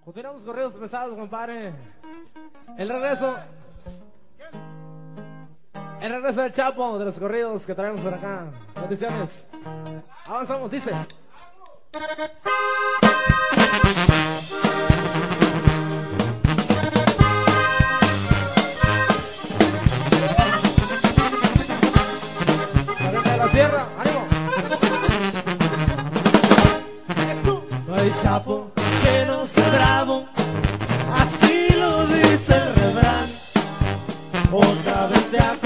Continuamos corridos pesados, compadre. El regreso. El regreso del Chapo, de los corridos que traemos por acá. Bendiciones. Avanzamos, dice. De la sierra, ánimo. No hay sapo que no sea bravo, así lo dice el refrán. Otra vez se ha